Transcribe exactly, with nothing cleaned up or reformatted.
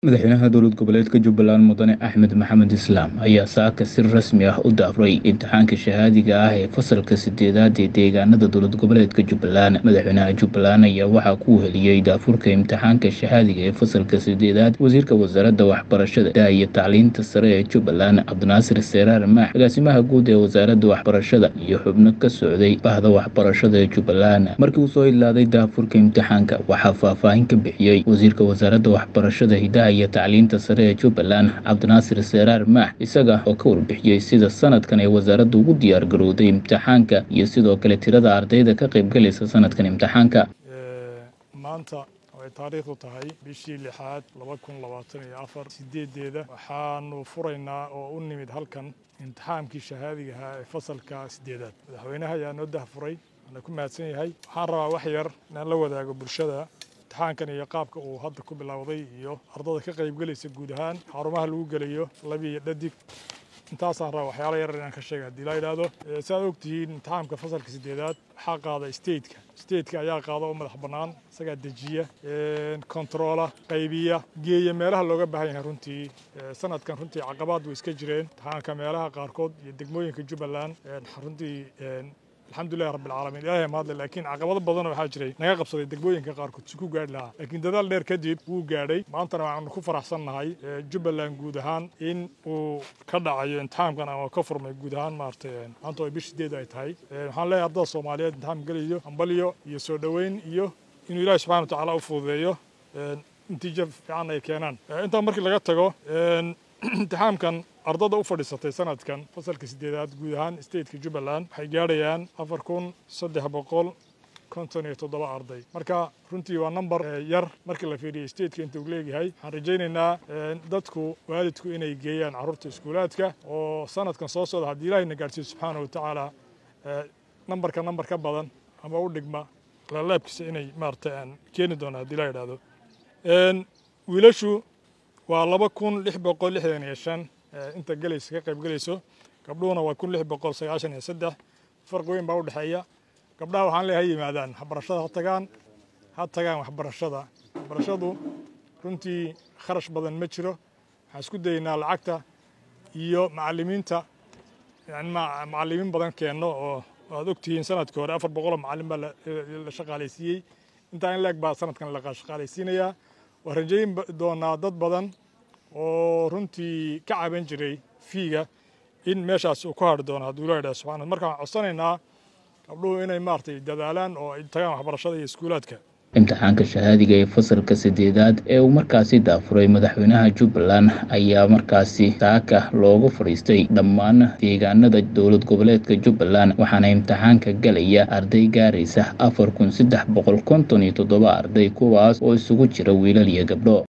Madaxweynaha dowlad goboleedka Jubbaland Mudane Axmed Maxamed Islaam ayaa saaka si rasmi ah u daafray imtixaanka shahaadiga ah ee fasalka sideedaad ee deegaanada dowlad goboleedka Jubbaland. Madaxweynaha Jubbaland ayaa waxaa ku heliyey daafurka imtixaanka shahaadiga ee fasalka sideedaad wasiirka wasaaradda waxbarashada iyo tacliinta sare ee Jubbaland Cabdinaasir Seraar Maax, agaasimaha guud ee wasaaradda waxbarashada iyo xubno ka socday bahda waxbarashada ee Jubbaland. Markii uu soo ilaaday daafurka imtixaanka, waxaa faahfaahin ka bixiyey wasiirka wasaaradda waxbarashada hidaha iyo tacliinta sare ee Jubbaland Cabdinaasir Seraar Maax, isaga oo ka warbixiyey sida sanadkan ay wasaaraddu ugu diyaar garowday imtixaanka iyo sidoo kale tirada ardayda ka qaybgalaysa sanadkan imtixaanka. maanta ay taariikhdu tahay bishii lixaad laba kun labaatan iyo afar sideedeeda waxaanu furaynaa oo u nimid halkan imtixaankii shahaadiga ahaa ee fasalka sideedaad. madaxweynaha ayaa noo daahfuray, waana ku mahadsan yahay. waxaan rabaa wax yar inaan la wadaago bulshada imtixaankan iyo qaabka uu hadda ku bilowday iyo ardada ka qaybgalaysa guud ahaan xarumaha lagu gelayo lab iyo dhadig. intaasaan rabaa waxyaalo yar inaan ka sheega haddii la yidhaahdo. sidaad ogtihiin imtixaanka fasalka sideedaad waxaa qaada stateka stateka ayaa qaada oo madax bannaan, isagaa dejiya, kontaroola, qaybiya, geeya meelaha looga baahan yahay. runtii sanadkan runtii caqabaad way iska jireen imtixaanka meelaha qaarkood iyo degmooyinka Jubbaland. runtii alxamdulillahi rabbil caalamiin, ilaahay mahadle. laakiin caqabado badan waxaa jiray naga qabsaday degmooyinka qaarkood si ku gaadhi lahaa, laakiin dadaal dheer kadib wuu gaadhay. maantana waxaanu ku faraxsannahay Jubbaland guud ahaan in uu ka dhacayo imtixaankan ama ka furmay guud ahaan maartay maanta oo bish sideed ay tahay. waxaan leeyahay ardada Soomaaliyeed imtixaan galayo hambalyo iyo soo dhaweyn iyo inuu ilaahay subxaanahu wa tacaala u fududeeyo natiijo fiican ay keenaan. intaa markii laga tago imtixaankan ardada u fadhiisatay sanadkan fasalka sideedaad guud ahaan stateka Jubbaland waxay gaadhayaan afar kun saddex boqol konton iyo toddoba arday. marka runtii waa number yar markii la fiiriyo stateka inta uu leeyahay. waxaan rajaynaynaa dadku waalidku inay geeyaan carruurta iskuulaadka oo sanadkan soo socda haddii ilaahayna gaadhsiiyo subxaanahu wa tacaala numberka number ka badan ama u dhigma laalaabkiisa inay maaragtay aan keeni doonaa haddii la yidhaahdo. wiilashu waa laba kun lix boqol lixdan iyo shan inta galaysa ka qayb galayso. gabdhuhuna waa kun lix boqol sagaashan iyo saddex. farq weyn baa u dhexeeya. gabdhaha waxaan leeyahay ha yimaadaan waxbarashada ha tagaan ha tagaan waxbarashada. waxbarashadu runtii kharash badan ma jiro. waxaan isku dayaynaa lacagta iyo macallimiinta yani macallimiin badan keenno oo aad ogtihiin sanadkii hore afar boqol oo macallin baa la shaqaalaysiiyey. intaa in leeg baa sanadkan la shaqaalaysiinayaa. waan rajayn doonaa dad badan oo runtii ka caban jiray fiiga in meeshaas uu ku hadhi doono hadduu la yidhaha subxaana. marka waxaan codsanaynaa gabdhuhu inay maaragtay dadaalaan oo ay tagaan waxbarashada iyo iskuulaadka. imtixaanka shahaadiga ee fasalka sideedaad ee uu markaasi daafuray madaxweynaha Jubbaland ayaa markaasi saaka loogu fadhiistay dhammaan deegaanada dowlad goboleedka Jubbaland, waxaana imtixaanka galaya arday gaaraysa afar kun saddex boqol konton iyo toddoba arday, kuwaas oo isugu jira wiilal iyo gabdho.